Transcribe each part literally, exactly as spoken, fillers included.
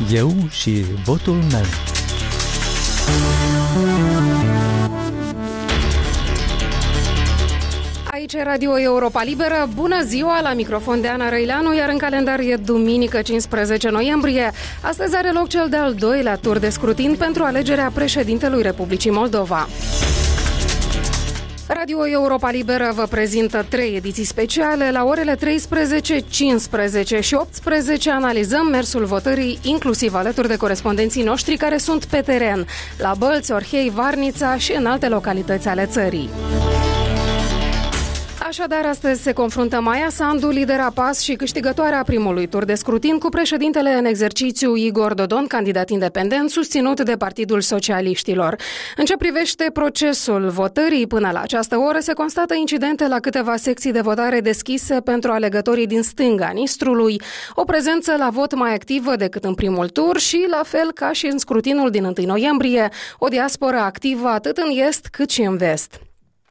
Eu și votul meu. Aici e Radio Europa Liberă. Bună ziua, la microfon de Ana Răileanu, iar în calendar e duminică cincisprezece noiembrie. Astăzi are loc cel de-al doilea tur de scrutin pentru alegerea președintelui Republicii Moldova. Radio Europa Liberă vă prezintă trei ediții speciale. La orele treisprezece, cincisprezece și optsprezece analizăm mersul votării, inclusiv alături de corespondenții noștri care sunt pe teren, la Bălți, Orhei, Varnița și în alte localități ale țării. Așadar, astăzi se confruntă Maia Sandu, lidera P A S și câștigătoarea primului tur de scrutin, cu președintele în exercițiu Igor Dodon, candidat independent, susținut de Partidul Socialiștilor. În ce privește procesul votării, până la această oră se constată incidente la câteva secții de votare deschise pentru alegătorii din stânga Nistrului, o prezență la vot mai activă decât în primul tur și, la fel ca și în scrutinul din întâi noiembrie, o diasporă activă atât în est cât și în vest.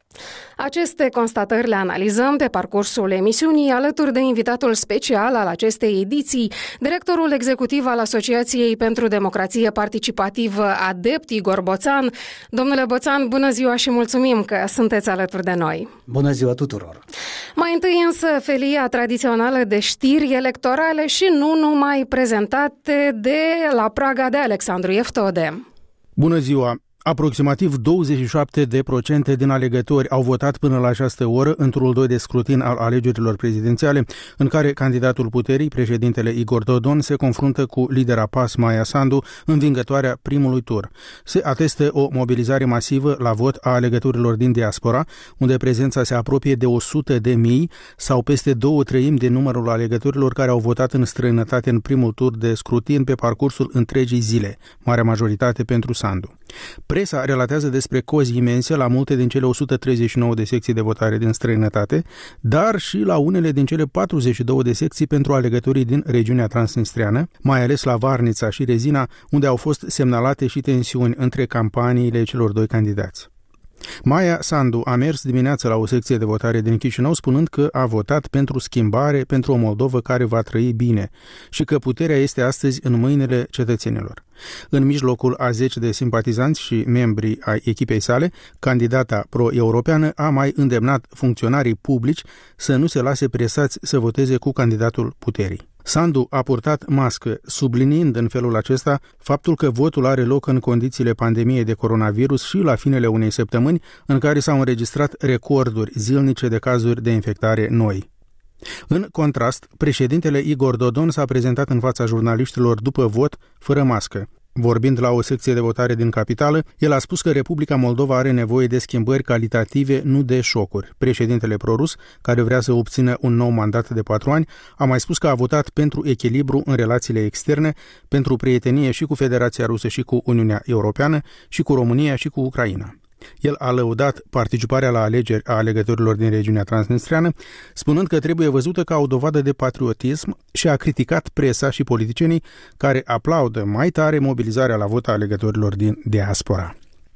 Aceste constatări le analizăm pe parcursul emisiunii alături de invitatul special al acestei ediții, directorul executiv al Asociației pentru Democrație Participativă ADEPT, Igor Boțan. Domnule Boțan, bună ziua și mulțumim că sunteți alături de noi. Bună ziua tuturor! Mai întâi însă felia tradițională de știri electorale și nu numai, prezentate de la Praga de Alexandru Eftode. Bună ziua! Aproximativ douăzeci și șapte de procente din alegători au votat până la această oră în turul doi de scrutin al alegerilor prezidențiale, în care candidatul puterii, președintele Igor Dodon, se confruntă cu lidera P A S Maia Sandu, învingătoarea primului tur. Se atestă o mobilizare masivă la vot a alegătorilor din diaspora, unde prezența se apropie de o sută de mii sau peste două treimi din numărul alegătorilor care au votat în străinătate în primul tur de scrutin pe parcursul întregii zile, marea majoritate pentru Sandu. Presa relatează despre cozi imense la multe din cele o sută treizeci și nouă de secții de votare din străinătate, dar și la unele din cele patruzeci și două de secții pentru alegătorii din regiunea transnistriană, mai ales la Varnița și Rezina, unde au fost semnalate și tensiuni între campaniile celor doi candidați. Maia Sandu a mers dimineața la o secție de votare din Chișinău spunând că a votat pentru schimbare, pentru o Moldovă care va trăi bine și că puterea este astăzi în mâinile cetățenilor. În mijlocul a zeci de simpatizanți și membri ai echipei sale, candidata pro-europeană a mai îndemnat funcționarii publici să nu se lase presați să voteze cu candidatul puterii. Sandu a purtat mască, subliniind în felul acesta faptul că votul are loc în condițiile pandemiei de coronavirus și la finele unei săptămâni în care s-au înregistrat recorduri zilnice de cazuri de infectare noi. În contrast, președintele Igor Dodon s-a prezentat în fața jurnaliștilor după vot fără mască. Vorbind la o secție de votare din capitală, el a spus că Republica Moldova are nevoie de schimbări calitative, nu de șocuri. Președintele prorus, care vrea să obțină un nou mandat de patru ani, a mai spus că a votat pentru echilibru în relațiile externe, pentru prietenie și cu Federația Rusă și cu Uniunea Europeană, și cu România și cu Ucraina. El a lăudat participarea la alegeri a alegătorilor din regiunea transnistriană, spunând că trebuie văzută ca o dovadă de patriotism și a criticat presa și politicienii care aplaudă mai tare mobilizarea la vot a alegătorilor din diaspora.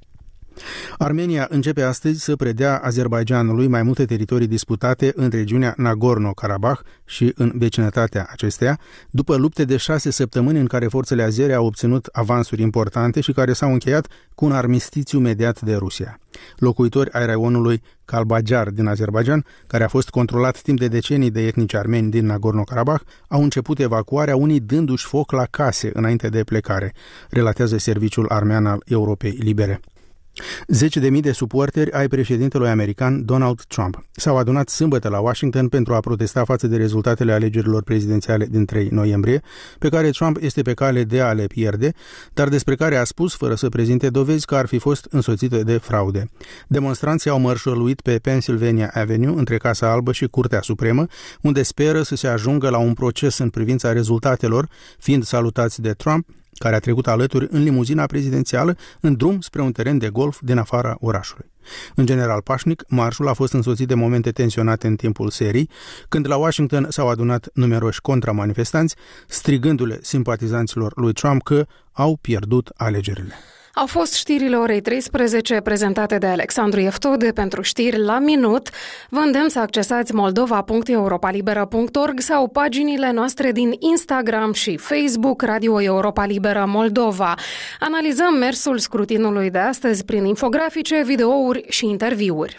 Armenia începe astăzi să predea Azerbaidjanului mai multe teritorii disputate în regiunea Nagorno-Karabakh și în vecinătatea acesteia, după lupte de șase săptămâni în care forțele azere au obținut avansuri importante și care s-au încheiat cu un armistițiu mediat de Rusia. Locuitori ai raionului Kalbajar din Azerbaidjan, care a fost controlat timp de decenii de etnici armeni din Nagorno-Karabakh, au început evacuarea, unii dându-și foc la case înainte de plecare, relatează serviciul armean al Europei Libere. Zece de mii de suporteri ai președintelui american Donald Trump s-au adunat sâmbătă la Washington pentru a protesta față de rezultatele alegerilor prezidențiale din trei noiembrie, pe care Trump este pe cale de a le pierde, dar despre care a spus, fără să prezinte dovezi, că ar fi fost însoțite de fraude. Demonstranții au mărșăluit pe Pennsylvania Avenue, între Casa Albă și Curtea Supremă, unde speră să se ajungă la un proces în privința rezultatelor, fiind salutați de Trump, care a trecut alături în limuzina prezidențială în drum spre un teren de golf din afara orașului. În general pașnic, marșul a fost însoțit de momente tensionate în timpul serii, când la Washington s-au adunat numeroși contramanifestanți, strigându-le simpatizanților lui Trump că au pierdut alegerile. Au fost știrile orei treisprezece prezentate de Alexandru Eftode. Pentru știri la minut. Vă îndemn să accesați moldova punct europalibera punct org sau paginile noastre din Instagram și Facebook Radio Europa Liberă Moldova. Analizăm mersul scrutinului de astăzi prin infografice, videouri și interviuri.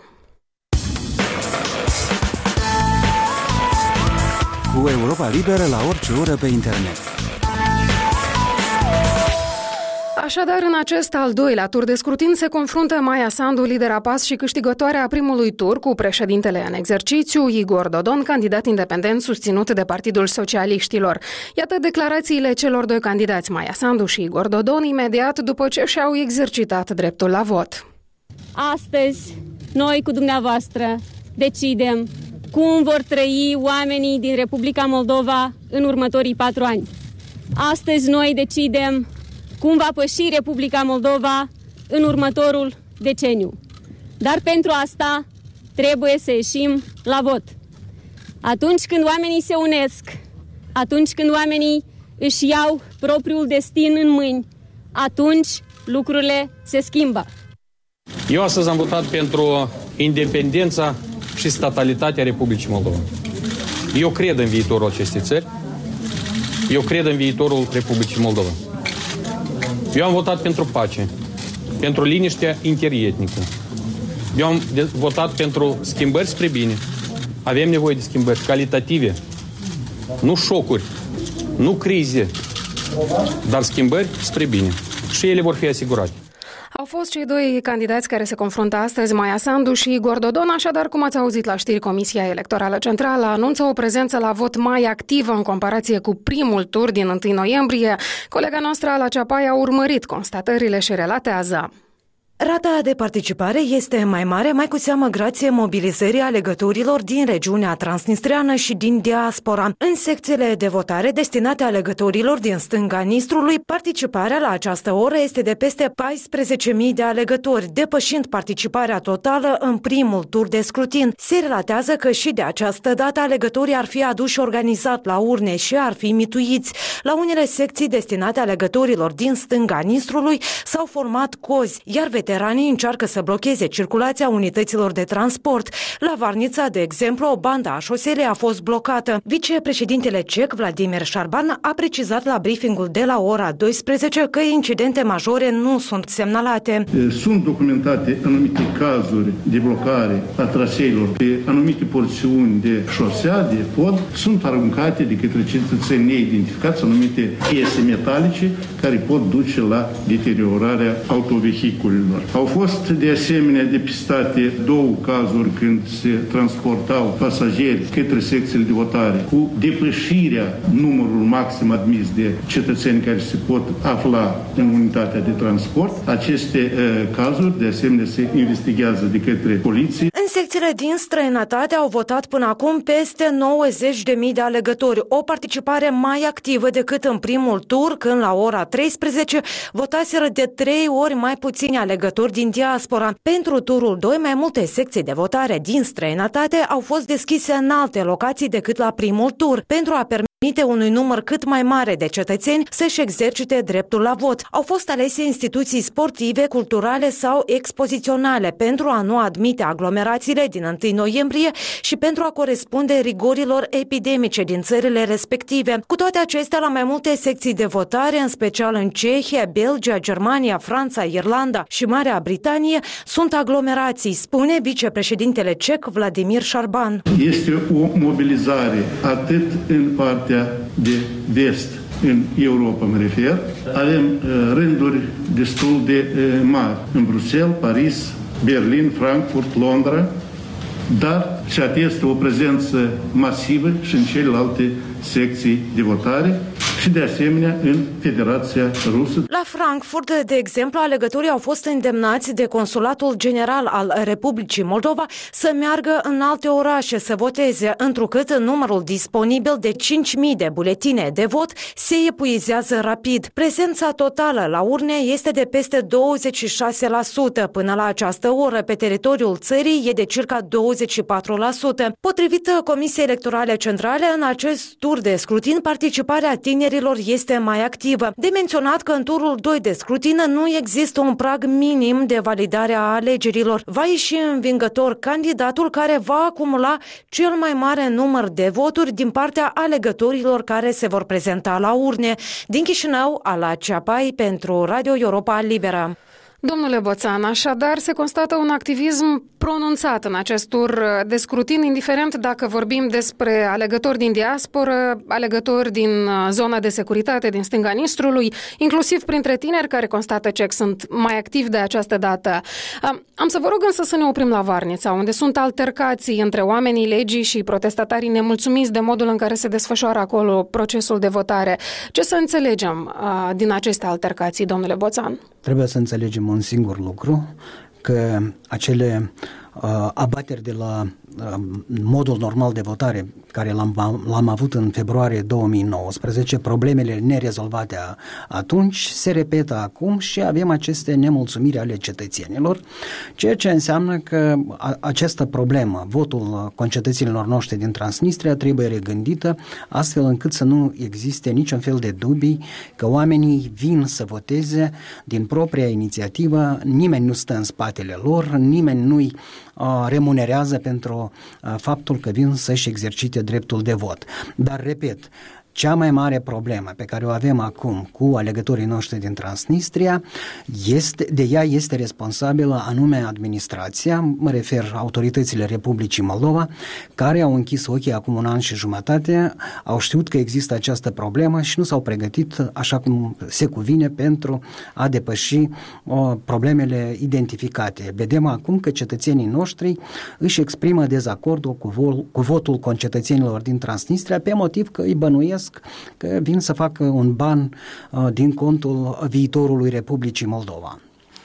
Cu Europa Liberă la orice oră pe internet. Așadar, în acest al doilea tur de scrutin se confruntă Maia Sandu, lidera P A S și câștigătoarea primului tur, cu președintele în exercițiu, Igor Dodon, candidat independent susținut de Partidul Socialiștilor. Iată declarațiile celor doi candidați, Maia Sandu și Igor Dodon, imediat după ce și-au exercitat dreptul la vot. Astăzi, noi cu dumneavoastră decidem cum vor trăi oamenii din Republica Moldova în următorii patru ani. Astăzi noi decidem cum va păși Republica Moldova în următorul deceniu. Dar pentru asta trebuie să ieșim la vot. Atunci când oamenii se unesc, atunci când oamenii își iau propriul destin în mâini, atunci lucrurile se schimbă. Eu astăzi am votat pentru independența și statalitatea Republicii Moldova. Eu cred în viitorul acestei țări. Eu cred în viitorul Republicii Moldova. Eu am votat pentru pace, pentru liniștea interietnică. Eu am votat pentru schimbări spre bine. Avem nevoie de schimbări calitative, nu șocuri, nu crize, dar schimbări spre bine. Și ele vor fi asigurate. Au fost cei doi candidați care se confruntă astăzi, Maia Sandu și Igor Dodon, așadar, cum ați auzit la știri, Comisia Electorală Centrală anunță o prezență la vot mai activă în comparație cu primul tur din întâi noiembrie. Colega noastră, Ala Ceapai, a urmărit constatările și relatează. Rata de participare este mai mare, mai cu seamă grație mobilizării alegătorilor din regiunea transnistreană și din diaspora. În secțiile de votare destinate alegătorilor din stânga Nistrului, participarea la această oră este de peste paisprezece mii de alegători, depășind participarea totală în primul tur de scrutin. Se relatează că și de această dată alegătorii ar fi aduși organizat la urne și ar fi mituiți. La unele secții destinate alegătorilor din stânga Nistrului s-au format cozi, iar veteranii încearcă să blocheze circulația unităților de transport. La Varnița, de exemplu, o bandă a șoselei a fost blocată. Vicepreședintele ceh, Vladimir Șarban, a precizat la briefingul de la ora douăsprezece că incidente majore nu sunt semnalate. Sunt documentate anumite cazuri de blocare a traseilor pe anumite porțiuni de șosea, de pod, sunt aruncate de către cetățeni neidentificați anumite piese metalice care pot duce la deteriorarea autovehiculelor. Au fost de asemenea depistate două cazuri când se transportau pasageri către secțiile de votare cu depășirea numărului maxim admis de cetățeni care se pot afla în unitatea de transport. Aceste uh, cazuri de asemenea se investigează de către poliție. În secțiile din străinătate au votat până acum peste nouăzeci de mii de alegători, o participare mai activă decât în primul tur, când la ora treisprezece votaseră de trei ori mai puțini alegători din diaspora. Pentru turul doi, mai multe secții de votare din străinătate au fost deschise în alte locații decât la primul tur, pentru a permite unui număr cât mai mare de cetățeni să-și exercite dreptul la vot. Au fost alese instituții sportive, culturale sau expoziționale pentru a nu admite aglomerațiile din întâi noiembrie și pentru a corespunde rigorilor epidemice din țările respective. Cu toate acestea, la mai multe secții de votare, în special în Cehia, Belgia, Germania, Franța, Irlanda și Marea Britanie, sunt aglomerații, spune vicepreședintele ceh Vladimir Șarban. Este o mobilizare atât în partea de vest, în Europa mă refer, avem uh, rânduri destul de uh, mari în Bruxelles, Paris, Berlin, Frankfurt, Londra, dar se atestă o prezență masivă și în celelalte secții de votare și de asemenea în Federația Rusă. La Frankfurt, de exemplu, alegătorii au fost îndemnați de Consulatul General al Republicii Moldova să meargă în alte orașe să voteze, întrucât numărul disponibil de cinci mii de buletine de vot se epuizează rapid. Prezența totală la urne este de peste douăzeci și șase la sută. Până la această oră, pe teritoriul țării, e de circa douăzeci și patru la sută. Potrivit Comisiei Electorale Centrale, în acest tur de scrutin, participarea tinerilor alegerilor este mai activă. De menționat că în turul doi de scrutin nu există un prag minim de validare a alegerilor. Va ieși învingător candidatul care va acumula cel mai mare număr de voturi din partea alegătorilor care se vor prezenta la urne. Din Chișinău, Ala Ceapai pentru Radio Europa Liberă. Domnule Boțan, așadar se constată un activism pronunțat în acest tur de scrutin, indiferent dacă vorbim despre alegători din diasporă, alegători din zona de securitate din stânga Nistrului, inclusiv printre tineri care constată că sunt mai activi de această dată. Am să vă rog însă să ne oprim la Varnița, unde sunt altercații între oamenii legii și protestatarii nemulțumiți de modul în care se desfășoară acolo procesul de votare. Ce să înțelegem din aceste altercații, domnule Boțan? Trebuie să înțelegem un singur lucru, că acele uh, abateri de la uh, modul normal de votare care l-am, l-am avut în februarie două mii nouăsprezece, problemele nerezolvate atunci se repetă acum și avem aceste nemulțumiri ale cetățenilor, ceea ce înseamnă că a, această problemă, votul concetățenilor noștri din Transnistria, trebuie regândită astfel încât să nu existe niciun fel de dubii că oamenii vin să voteze din propria inițiativă, nimeni nu stă în spatele lor, nimeni nu-i uh, remunerează pentru uh, faptul că vin să-și exercite dreptul de vot. Dar, repet, cea mai mare problemă pe care o avem acum cu alegătorii noștri din Transnistria, este, de ea este responsabilă anume administrația, mă refer autoritățile Republicii Moldova, care au închis ochii acum un an și jumătate, au știut că există această problemă și nu s-au pregătit așa cum se cuvine pentru a depăși o, problemele identificate. Vedem acum că cetățenii noștri își exprimă dezacordul cu, vol, cu votul concetățenilor din Transnistria pe motiv că îi bănuiesc că vin să facă un ban uh, din contul viitorului Republicii Moldova.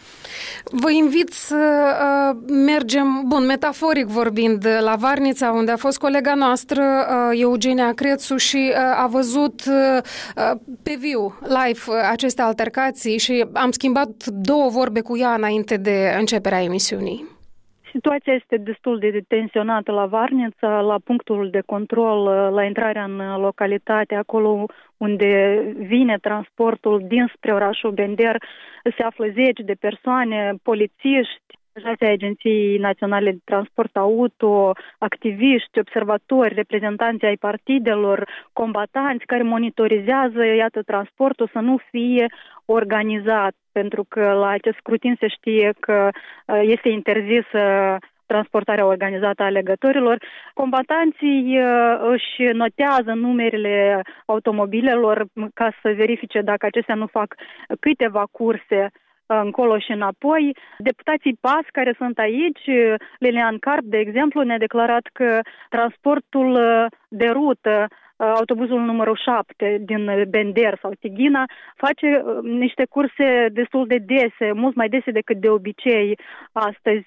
Vă invit să uh, mergem, bun, metaforic vorbind, la Varnița, unde a fost colega noastră, uh, Eugenia Crețu, și uh, a văzut uh, pe viu, live, uh, aceste altercații și am schimbat două vorbe cu ea înainte de începerea emisiunii. Situația este destul de tensionată la Varnița, la punctul de control, la intrarea în localitate, acolo unde vine transportul dinspre orașul Bender, se află zeci de persoane, polițiști, angajații Agenției Naționale de Transport Auto, activiști, observatori, reprezentanți ai partidelor, combatanți care monitorizează, iată, transportul să nu fie organizat, pentru că la acest scrutin se știe că este interzisă transportarea organizată a alegătorilor. Combatanții își notează numerele automobilelor ca să verifice dacă acestea nu fac câteva curse încolo și înapoi. Deputații P A S care sunt aici, Lilian Carp, de exemplu, ne-a declarat că transportul de rută, autobuzul numărul șapte din Bender sau Tighina, face niște curse destul de dese, mult mai dese decât de obicei astăzi.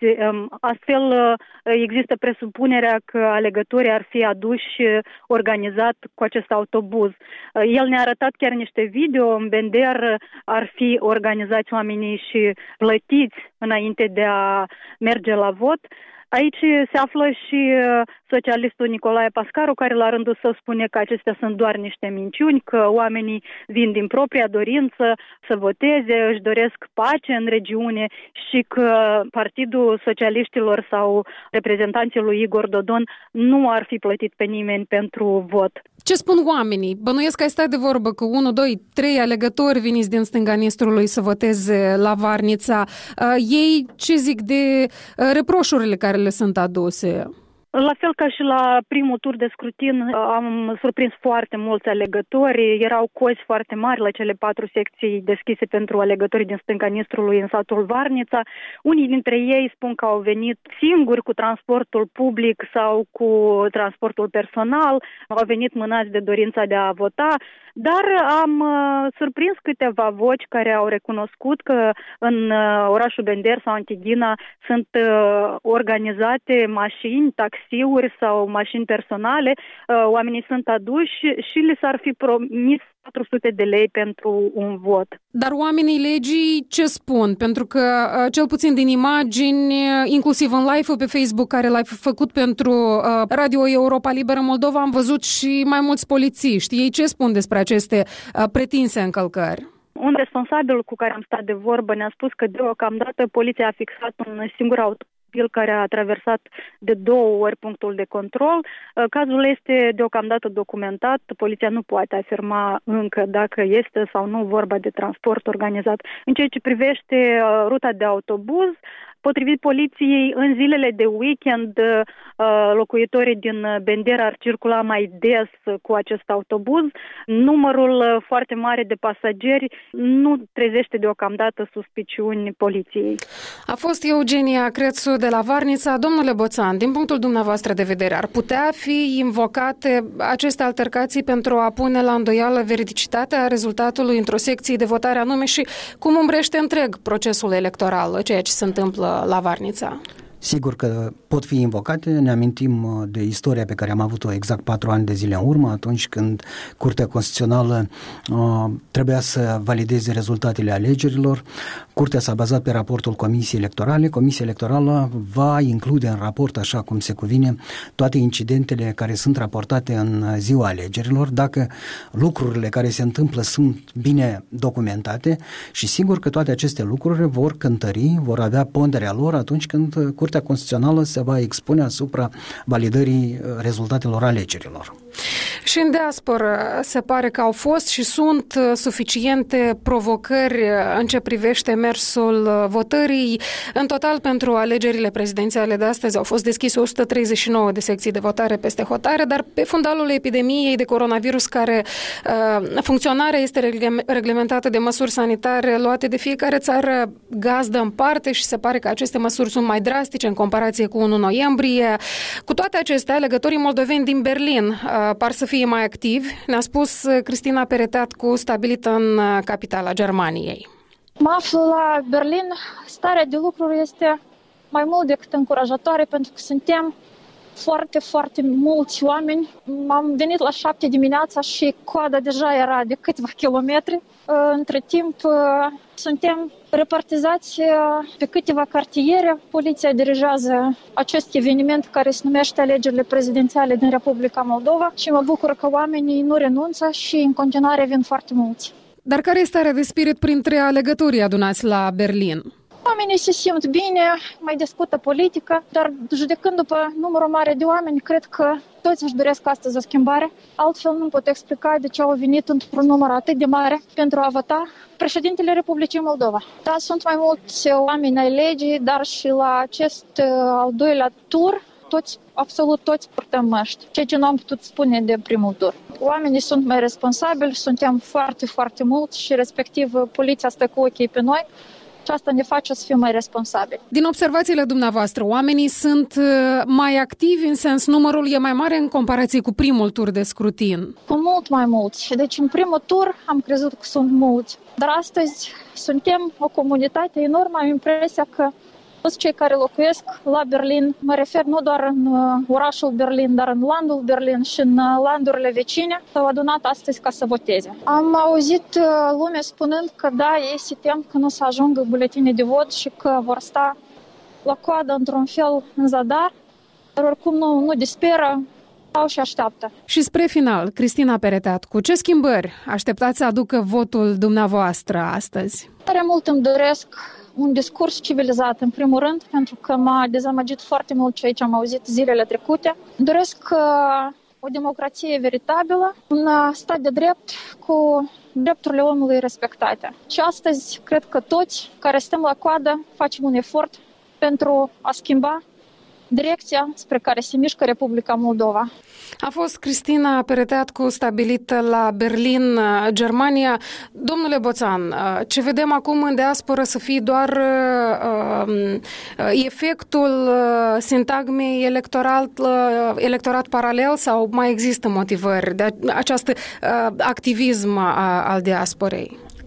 Astfel există presupunerea că alegătorii ar fi aduși organizat cu acest autobuz. El ne-a arătat chiar niște video, în Bender ar fi organizați oamenii și plătiți înainte de a merge la vot. Aici se află și socialistul Nicolae Pascaru, care la rândul său spune că acestea sunt doar niște minciuni, că oamenii vin din propria dorință să voteze, își doresc pace în regiune și că Partidul Socialiștilor sau reprezentanții lui Igor Dodon nu ar fi plătit pe nimeni pentru vot. Ce spun oamenii? Bănuiesc că ai stat de vorbă că unu, doi, trei alegători veniți din stânga Nistrului să voteze la Varnița. Ei ce zic de reproșurile care le sunt aduse? La fel ca și la primul tur de scrutin, am surprins foarte mulți alegători. Erau cozi foarte mari la cele patru secții deschise pentru alegătorii din stânga Nistrului în satul Varnița. Unii dintre ei spun că au venit singuri cu transportul public sau cu transportul personal, au venit mânați de dorința de a vota, dar am uh, surprins câteva voci care au recunoscut că în uh, orașul Bender sau în Tighina sunt uh, organizate mașini, taxiuri sau mașini personale, uh, oamenii sunt aduși și li s-ar fi promis patru sute de lei pentru un vot. Dar oamenii legii ce spun? Pentru că, cel puțin din imagini, inclusiv în live-ul pe Facebook care l-ai făcut pentru Radio Europa Liberă Moldova, am văzut și mai mulți polițiști. Ei ce spun despre aceste pretinse încălcări? Un responsabil cu care am stat de vorbă ne-a spus că deocamdată poliția a fixat un singur automobil care a traversat de două ori punctul de control. Cazul este deocamdată documentat. Poliția nu poate afirma încă dacă este sau nu vorba de transport organizat. În ceea ce privește ruta de autobuz, potrivit poliției, în zilele de weekend, locuitorii din Bendera ar circula mai des cu acest autobuz. Numărul foarte mare de pasageri nu trezește deocamdată suspiciuni poliției. A fost Eugenia Crețu de la Varnița. Domnule Boțan, din punctul dumneavoastră de vedere, ar putea fi invocate aceste altercații pentru a pune la îndoială veridicitatea rezultatului într-o secție de votare anume și cum umbrește întreg procesul electoral, ceea ce se întâmplă la Varnița? Sigur că pot fi invocate, ne amintim de istoria pe care am avut-o exact patru ani de zile în urmă, atunci când Curtea Constituțională uh, trebuia să valideze rezultatele alegerilor. Curtea s-a bazat pe raportul Comisiei Electorale. Comisia Electorală va include în raport, așa cum se cuvine, toate incidentele care sunt raportate în ziua alegerilor, dacă lucrurile care se întâmplă sunt bine documentate și sigur că toate aceste lucruri vor cântări, vor avea ponderea lor atunci când Curtea Constituțională se va expune asupra validării rezultatelor alegerilor. Și în diasporă se pare că au fost și sunt suficiente provocări în ce privește mersul votării. În total, pentru alegerile prezidențiale de astăzi au fost deschise o sută treizeci și nouă de secții de votare peste hotare, dar pe fundalul epidemiei de coronavirus, care funcționarea este reglementată de măsuri sanitare luate de fiecare țară gazdă în parte și se pare că aceste măsuri sunt mai drastice în comparație cu unu noiembrie. Cu toate acestea, alegătorii moldoveni din Berlin par să fie mai activi, ne-a spus Cristina Pereteatcu, stabilită în capitala Germaniei. Mă aflu la Berlin. Starea de lucruri este mai mult decât încurajatoare pentru că suntem foarte, foarte mulți oameni. Am venit la șapte dimineața și coada deja era de câțiva kilometri. Între timp suntem repartizați pe câteva cartiere. Poliția dirigează acest eveniment care se numește alegerile prezidențiale din Republica Moldova și mă bucur că oamenii nu renunță și în continuare vin foarte mulți. Dar care este starea de spirit printre alegătorii adunați la Berlin? Oamenii se simt bine, mai discută politică, dar judecând după numărul mare de oameni, cred că toți își doresc astăzi o schimbare. Altfel nu pot explica de ce au venit într-un număr atât de mare pentru a vota președintele Republicii Moldova. Da, sunt mai mulți oameni ai legii, dar și la acest al doilea tur, toți, absolut toți purtăm măști, ceea ce nu am putut spune de primul tur. Oamenii sunt mai responsabili, suntem foarte, foarte mulți și respectiv poliția stă cu ochii pe noi. Și asta ne face să fim mai responsabili. Din observațiile dumneavoastră, oamenii sunt mai activi, în sens numărul e mai mare în comparație cu primul tur de scrutin? Cu mult mai mulți. Deci în primul tur am crezut că sunt mulți. Dar astăzi suntem o comunitate enormă, am impresia că toți cei care locuiesc la Berlin, mă refer nu doar în orașul Berlin, dar în landul Berlin și în landurile vecine, s-au adunat astăzi ca să voteze. Am auzit lumea spunând că da, ei se tem că nu să ajungă buletine de vot și că vor sta la coadă într-un fel în zadar, dar oricum nu, nu disperă, stau și așteaptă. Și spre final, Cristina Pereteatcu, ce schimbări așteptați să aducă votul dumneavoastră astăzi? Tare mult îmi doresc un discurs civilizat, în primul rând, pentru că m-a dezamăgit foarte mult ceea ce am auzit zilele trecute. Doresc uh, o democrație veritabilă, un stat de drept cu drepturile omului respectate. Și astăzi, cred că toți care stăm la coadă facem un efort pentru a schimba direcția spre care se mișcă Republica Moldova. A fost Cristina Pereteatcu, stabilită la Berlin, Germania. Domnule Boțan, ce vedem acum în diasporă să fie doar uh, efectul uh, sintagmei electoral, uh, electorat paralel sau mai există motivări de această uh, activism a, al diasporei?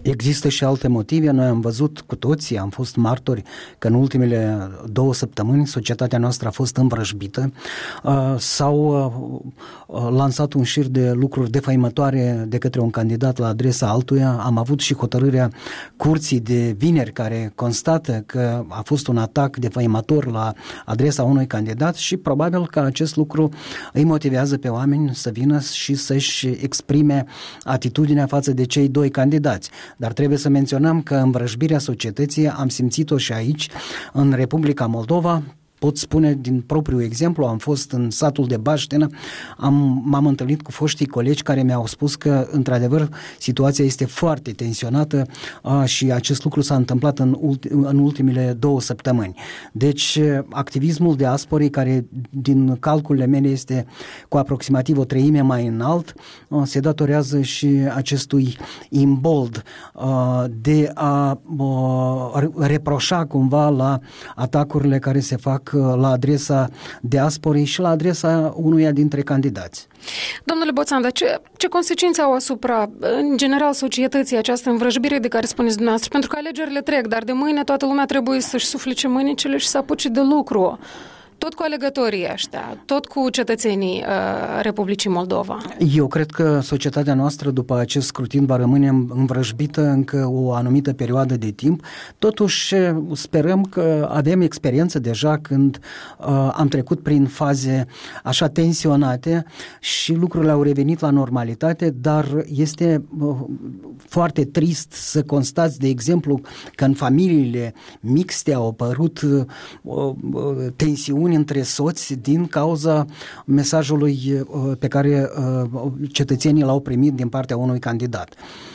Există și alte motive. Noi am văzut cu toții, am fost martori că în ultimele două săptămâni societatea noastră a fost învrăjbită. S-au lansat un șir de lucruri defăimătoare de către un candidat la adresa altuia. Am avut și hotărârea curții de vineri care constată că a fost un atac defăimător la adresa unui candidat și probabil că acest lucru îi motivează pe oameni să vină și să-și exprime atitudinea față de cei doi candidați. Dar trebuie să menționăm că învrăjbirea societății am simțit-o și aici, în Republica Moldova. Pot spune din propriu exemplu, am fost în satul de Baștenă, am, m-am întâlnit cu foștii colegi care mi-au spus că, într-adevăr, situația este foarte tensionată a, și acest lucru s-a întâmplat în, ulti, în ultimele două săptămâni. Deci, activismul diasporii, care din calculele mele este cu aproximativ o treime mai înalt, a, se datorează și acestui imbold a, de a, a reproșa cumva la atacurile care se fac la adresa diasporei și la adresa unuia dintre candidați. Domnule Boțan, dar ce, ce consecințe au asupra, în general, societății această învrăjbire de care spuneți dumneavoastră? Pentru că alegerile trec, dar de mâine toată lumea trebuie să-și suflece mânicile și să apuce de lucru. Tot cu alegătorii ăștia, tot cu cetățenii uh, Republicii Moldova. Eu cred că societatea noastră după acest scrutin va rămâne învrăjbită încă o anumită perioadă de timp. Totuși sperăm că avem experiență deja când uh, am trecut prin faze așa tensionate și lucrurile au revenit la normalitate, dar este uh, foarte trist să constați, de exemplu, că în familiile mixte au apărut uh, uh, tensiuni între soți din cauza mesajului pe care cetățenii l-au primit din partea unui candidat.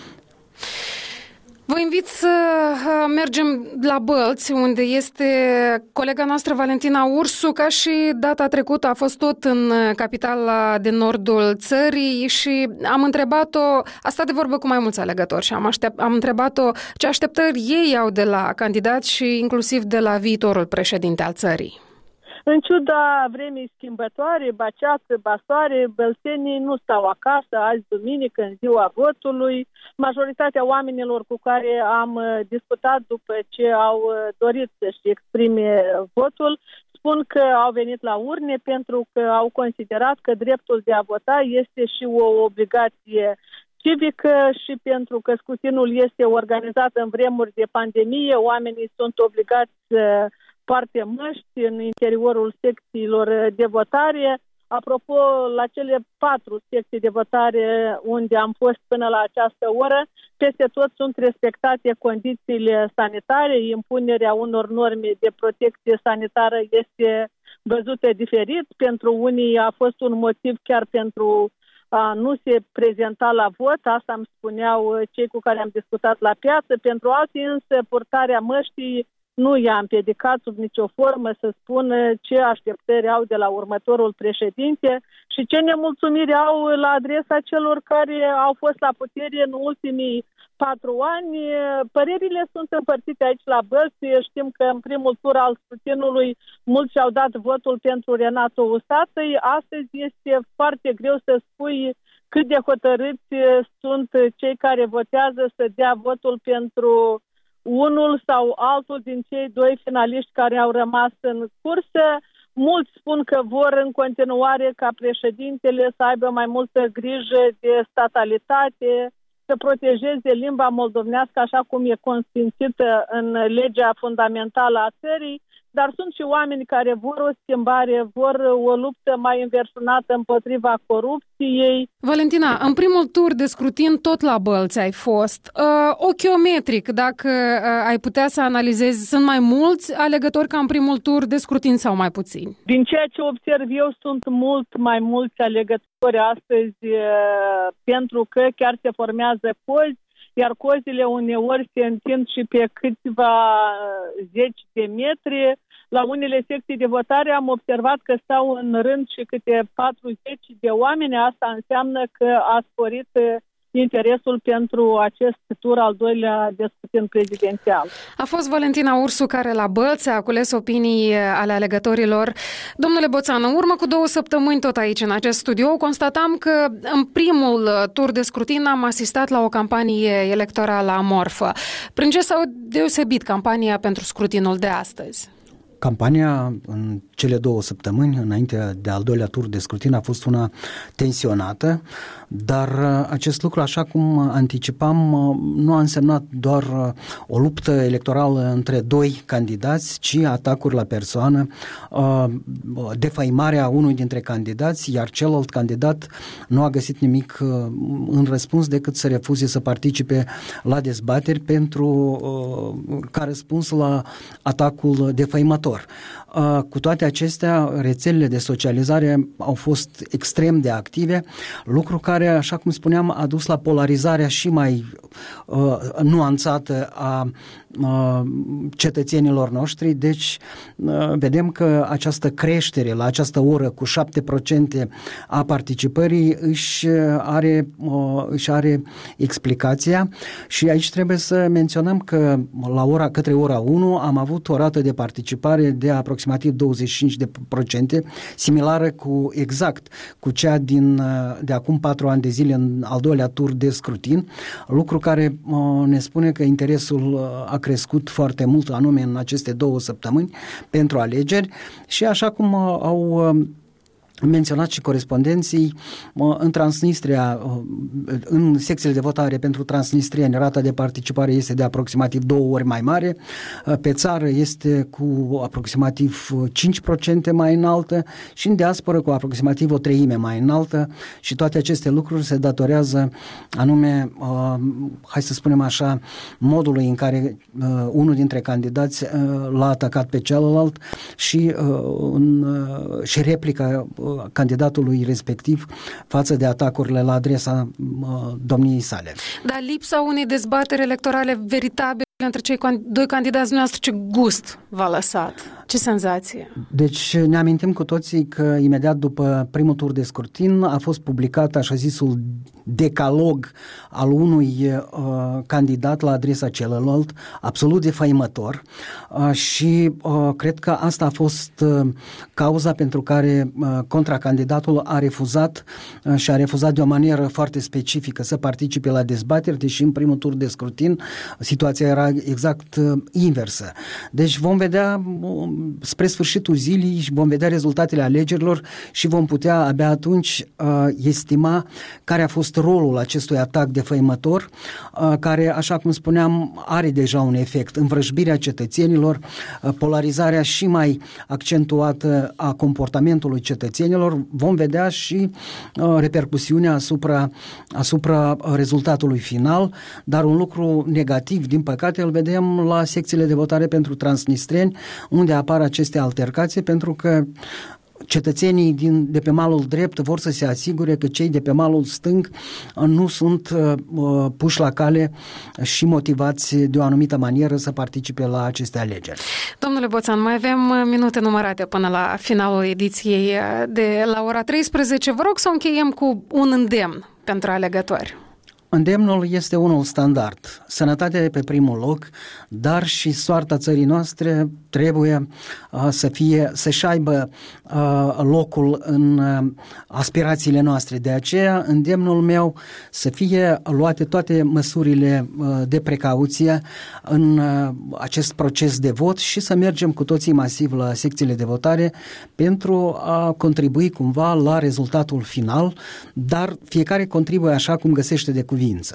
Vă invit să mergem la Bălți, unde este colega noastră Valentina Ursu, ca și data trecută a fost tot în capitala din nordul țării și am întrebat-o, a stat de vorbă cu mai mulți alegători și am, aștept, am întrebat-o ce așteptări ei au de la candidați și inclusiv de la viitorul președinte al țării. În ciuda vremii schimbătoare, baceață, basoare, bălțenii nu stau acasă azi duminică, în ziua votului. Majoritatea oamenilor cu care am discutat după ce au dorit să-și exprime votul spun că au venit la urne pentru că au considerat că dreptul de a vota este și o obligație civică și pentru că scrutinul este organizat în vremuri de pandemie, oamenii sunt obligați să poarte măști în interiorul secțiilor de votare. Apropo, la cele patru secții de votare unde am fost până la această oră, peste tot sunt respectate condițiile sanitare, impunerea unor norme de protecție sanitară este văzută diferit. Pentru unii a fost un motiv chiar pentru a nu se prezenta la vot, asta îmi spuneau cei cu care am discutat la piață. Pentru alții însă purtarea măștii nu i-a împiedicat sub nicio formă să spună ce așteptări au de la următorul președinte și ce nemulțumiri au la adresa celor care au fost la putere în ultimii patru ani. Părerile sunt împărțite aici la Bălți. Știm că în primul tur al scrutinului mulți și-au dat votul pentru Renato Usatăi. Astăzi este foarte greu să spui cât de hotărâți sunt cei care votează să dea votul pentru unul sau altul din cei doi finaliști care au rămas în cursă. Mulți spun că vor în continuare ca președintele să aibă mai multă grijă de statalitate, să protejeze limba moldovnească așa cum e consfințită în legea fundamentală a țării, dar sunt și oameni care vor o schimbare, vor o luptă mai înverșunată împotriva corupției. Valentina, în primul tur de scrutin tot la Bălți ai fost. Uh, ochiometric, dacă uh, ai putea să analizezi, sunt mai mulți alegători ca în primul tur de scrutin sau mai puțini? Din ceea ce observ eu, sunt mult mai mulți alegători astăzi uh, pentru că chiar se formează cozi, iar cozile uneori se întind și pe câțiva zeci de metri. La unele secții de votare am observat că stau în rând și câte patruzeci de oameni. Asta înseamnă că a sporit interesul pentru acest tur al doilea de scrutin prezidențial. A fost Valentina Ursu care la Bălți a cules opinii ale alegătorilor. Domnule Boțan, în urmă cu două săptămâni tot aici în acest studio constatam că în primul tur de scrutin am asistat la o campanie electorală amorfă. Prin ce s-a deosebit campania pentru scrutinul de astăzi? Campania în cele două săptămâni, înainte de al doilea tur de scrutin, a fost una tensionată, dar acest lucru, așa cum anticipam, nu a însemnat doar o luptă electorală între doi candidați, ci atacuri la persoană, defăimarea unui dintre candidați, iar celălalt candidat nu a găsit nimic în răspuns decât să refuze să participe la dezbateri pentru ca răspuns la atacul defăimător. Cu toate acestea, rețelele de socializare au fost extrem de active, lucru care, așa cum spuneam, a dus la polarizarea și mai uh, nuanțată a uh, cetățenilor noștri. Deci, uh, vedem că această creștere la această oră cu șapte la sută a participării își are, uh, își are explicația și aici trebuie să menționăm că la ora, către ora unu am avut o rată de participare de aproximativ douăzeci și cinci la sută, similară cu exact cu cea din, de acum patru ani de zile în al doilea tur de scrutin, lucru care uh, ne spune că interesul uh, a crescut foarte mult, anume în aceste două săptămâni, pentru alegeri și așa cum uh, au uh, menționat și corespondenții, în Transnistria, în secțiile de votare pentru transnistrieni, rata de participare este de aproximativ două ori mai mare, pe țară este cu aproximativ cinci la sută mai înaltă și în diasporă cu aproximativ o treime mai înaltă și toate aceste lucruri se datorează anume, hai să spunem așa, modului în care unul dintre candidați l-a atacat pe celălalt și, și replica candidatului respectiv față de atacurile la adresa uh, domniei sale. Dar lipsa unei dezbateri electorale veritabile între cei doi candidați noastre, ce gust v-a lăsat? Ce senzație? Deci ne amintim cu toții că imediat după primul tur de scrutin a fost publicat așa zisul decalog al unui uh, candidat la adresa celălalt, absolut defăimător uh, și uh, cred că asta a fost uh, cauza pentru care uh, contracandidatul a refuzat uh, și a refuzat de o manieră foarte specifică să participe la dezbateri, deși în primul tur de scrutin situația era exact uh, inversă. Deci vom vedea uh, spre sfârșitul zilei și vom vedea rezultatele alegerilor și vom putea abia atunci uh, estima care a fost rolul acestui atac defăimător, uh, care, așa cum spuneam, are deja un efect. Învrăjbirea cetățenilor, uh, polarizarea și mai accentuată a comportamentului cetățenilor, vom vedea și uh, repercusiunea asupra, asupra rezultatului final, dar un lucru negativ, din păcate, îl vedem la secțiile de votare pentru transnistreni, unde apar aceste altercații, pentru că cetățenii din, de pe malul drept vor să se asigure că cei de pe malul stâng nu sunt uh, puși la cale și motivați de o anumită manieră să participe la aceste alegeri. Domnule Boțan, mai avem minute numărate până la finalul ediției de la ora treisprezece. Vă rog să încheiem cu un îndemn pentru alegători. Îndemnul este unul standard. Sănătatea e pe primul loc, dar și soarta țării noastre trebuie uh, să fie, să-și aibă uh, locul în uh, aspirațiile noastre. De aceea, îndemnul meu să fie luate toate măsurile uh, de precauție în uh, acest proces de vot și să mergem cu toții masiv la secțiile de votare pentru a contribui cumva la rezultatul final, dar fiecare contribuie așa cum găsește de cuvință.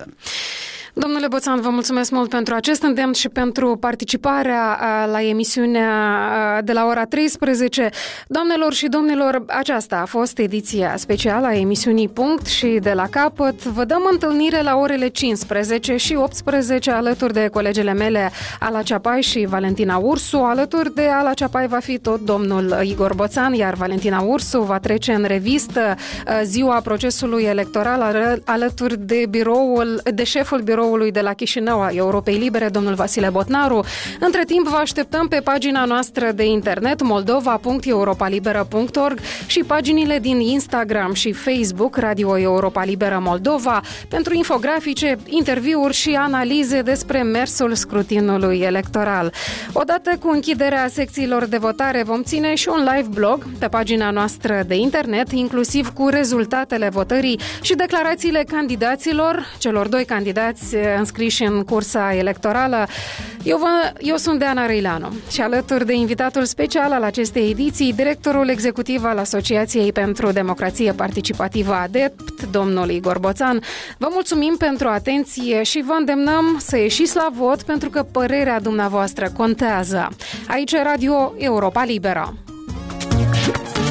Domnule Boțan, vă mulțumesc mult pentru acest îndemn și pentru participarea la emisiunea de la ora treisprezece. Doamnelor și domnilor, aceasta a fost ediția specială a emisiunii Punct și de la capăt. Vă dăm întâlnire la orele cincisprezece și optsprezece alături de colegele mele Ala Ceapai și Valentina Ursu. Alături de Ala Ceapai va fi tot domnul Igor Boțan, iar Valentina Ursu va trece în revistă ziua procesului electoral alături de biroul, de șeful biroului biroului de la Chișinău a Europei Libere, domnul Vasile Botnaru. Între timp, vă așteptăm pe pagina noastră de internet moldova punct europa liberă punct org și paginile din Instagram și Facebook Radio Europa Liberă Moldova pentru infografice, interviuri și analize despre mersul scrutinului electoral. Odată cu închiderea secțiilor de votare vom ține și un live blog pe pagina noastră de internet, inclusiv cu rezultatele votării și declarațiile candidaților, celor doi candidați înscriși în cursa electorală. Eu, vă, eu sunt Deana Răileanu și alături de invitatul special al acestei ediții, directorul executiv al Asociației pentru Democrație Participativă ADEPT, domnul Igor Boțan. Vă mulțumim pentru atenție și vă îndemnăm să ieșiți la vot pentru că părerea dumneavoastră contează. Aici Radio Europa Liberă.